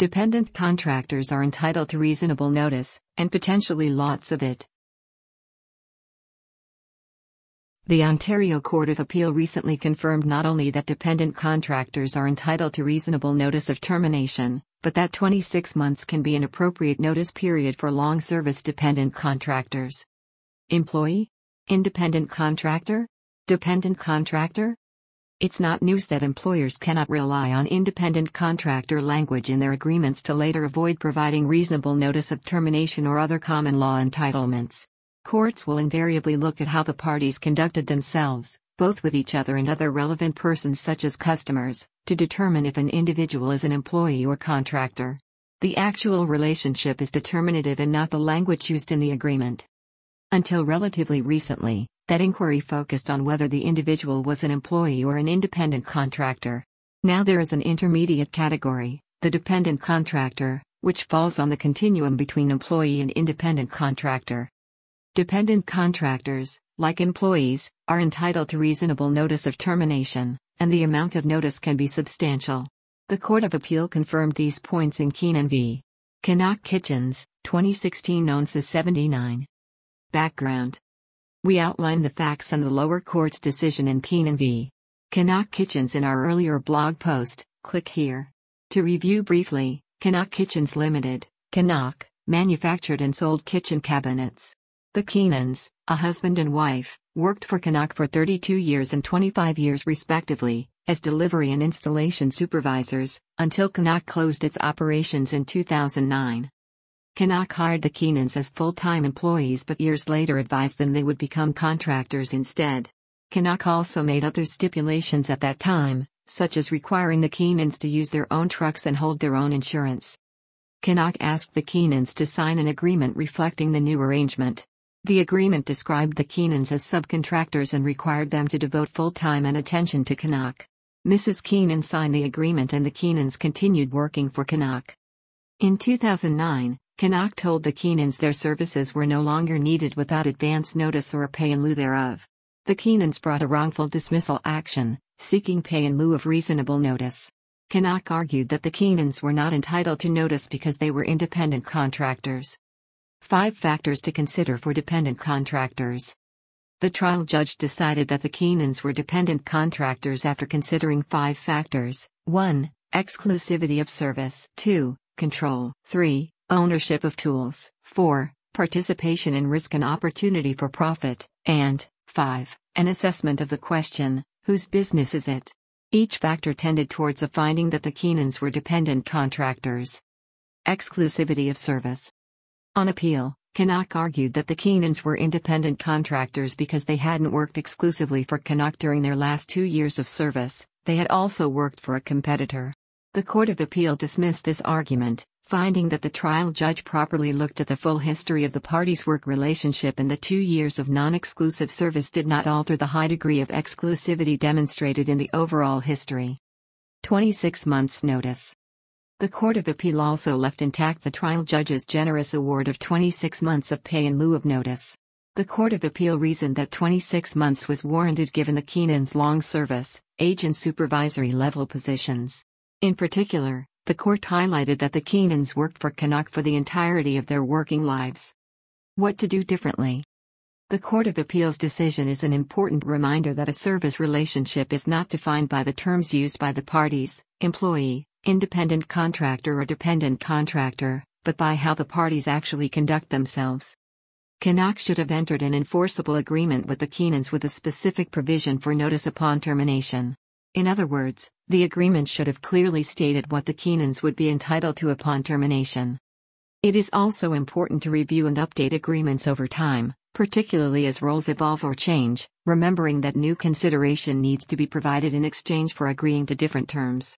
Dependent contractors are entitled to reasonable notice, and potentially lots of it. The Ontario Court of Appeal recently confirmed not only that dependent contractors are entitled to reasonable notice of termination, but that 26 months can be an appropriate notice period for long-service dependent contractors. Employee? Independent contractor? Dependent contractor? It's not news that employers cannot rely on independent contractor language in their agreements to later avoid providing reasonable notice of termination or other common law entitlements. Courts will invariably look at how the parties conducted themselves, both with each other and other relevant persons such as customers, to determine if an individual is an employee or contractor. The actual relationship is determinative and not the language used in the agreement. Until relatively recently, that inquiry focused on whether the individual was an employee or an independent contractor. Now there is an intermediate category, the dependent contractor, which falls on the continuum between employee and independent contractor. Dependent contractors, like employees, are entitled to reasonable notice of termination, and the amount of notice can be substantial. The Court of Appeal confirmed these points in Keenan v. Canuck Kitchens, 2016 nonces 79. Background. We outlined the facts and the lower court's decision in Keenan v. Canuck Kitchens in our earlier blog post. Click here. To review briefly, Canuck Kitchens Limited, Canuck, manufactured and sold kitchen cabinets. The Keenans, a husband and wife, worked for Canuck for 32 years and 25 years respectively, as delivery and installation supervisors, until Canuck closed its operations in 2009. Canuck hired the Keenans as full-time employees but years later advised them they would become contractors instead. Canuck also made other stipulations at that time, such as requiring the Keenans to use their own trucks and hold their own insurance. Canuck asked the Keenans to sign an agreement reflecting the new arrangement. The agreement described the Keenans as subcontractors and required them to devote full time and attention to Canuck. Mrs. Keenan signed the agreement and the Keenans continued working for Canuck. In 2009, Canuck told the Keenans their services were no longer needed without advance notice or pay in lieu thereof. The Keenans brought a wrongful dismissal action, seeking pay in lieu of reasonable notice. Canuck argued that the Keenans were not entitled to notice because they were independent contractors. 5 factors to consider for dependent contractors. The trial judge decided that the Keenans were dependent contractors after considering 5 factors: 1. Exclusivity of service, 2. Control, 3. Ownership of tools, 4. Participation in risk and opportunity for profit, and 5. An assessment of the question, whose business is it? Each factor tended towards a finding that the Keenans were dependent contractors. Exclusivity of service. On appeal, Canuck argued that the Keenans were independent contractors because they hadn't worked exclusively for Canuck during their last 2 years of service, they had also worked for a competitor. The Court of Appeal dismissed this argument, finding that the trial judge properly looked at the full history of the parties' work relationship and the 2 years of non-exclusive service did not alter the high degree of exclusivity demonstrated in the overall history. 26 months notice. The Court of Appeal also left intact the trial judge's generous award of 26 months of pay in lieu of notice. The Court of Appeal reasoned that 26 months was warranted given the Keenans' long service, age and supervisory level positions. In particular, the court highlighted that the Keenans worked for Canuck for the entirety of their working lives. What to do differently? The Court of Appeal's decision is an important reminder that a service relationship is not defined by the terms used by the parties, employee, independent contractor or dependent contractor, but by how the parties actually conduct themselves. Canuck should have entered an enforceable agreement with the Keenans with a specific provision for notice upon termination. In other words, the agreement should have clearly stated what the Keenans would be entitled to upon termination. It is also important to review and update agreements over time, particularly as roles evolve or change, remembering that new consideration needs to be provided in exchange for agreeing to different terms.